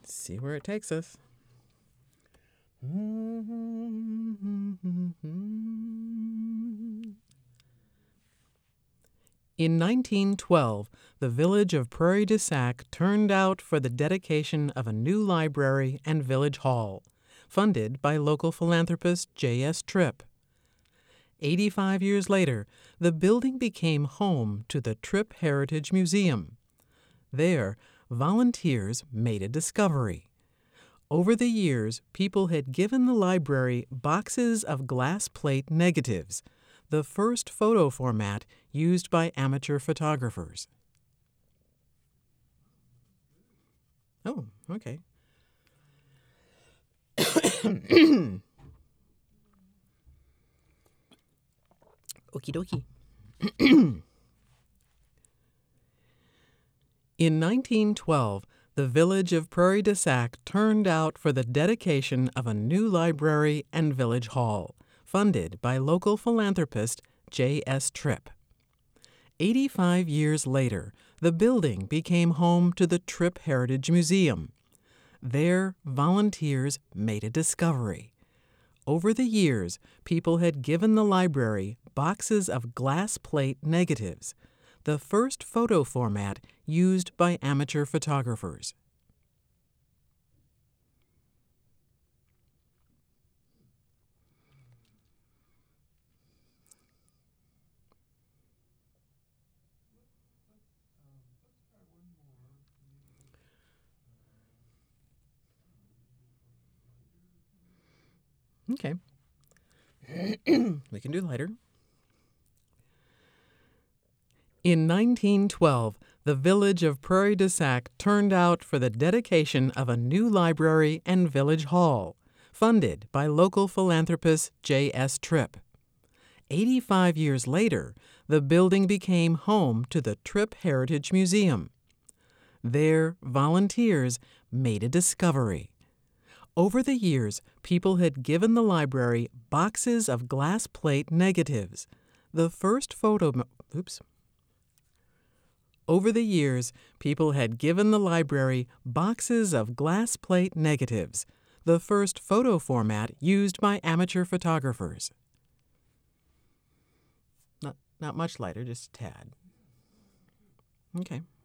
See where it takes us. In 1912, the village of Prairie du Sac turned out for the dedication of a new library and village hall, funded by local philanthropist J.S. Tripp. 85 years later, the building became home to the Tripp Heritage Museum. There, volunteers made a discovery. Over the years, people had given the library boxes of glass plate negatives, the first photo format used by amateur photographers. Oh, okay. Okie dokie. In 1912, the village of Prairie du Sac turned out for the dedication of a new library and village hall, funded by local philanthropist J.S. Tripp. 85 years later, the building became home to the Tripp Heritage Museum. There, volunteers made a discovery. Over the years, people had given the library boxes of glass plate negatives, the first photo format used by amateur photographers. Okay. We can do lighter. In 1912, the village of Prairie du Sac turned out for the dedication of a new library and village hall, funded by local philanthropist J.S. Tripp. 85 years later, the building became home to the Tripp Heritage Museum. There, volunteers made a discovery. Over the years, people had given the library boxes of glass plate negatives, the first photo... Over the years, people had given the library boxes of glass plate negatives, the first photo format used by amateur photographers. Not much lighter, just a tad. Okay.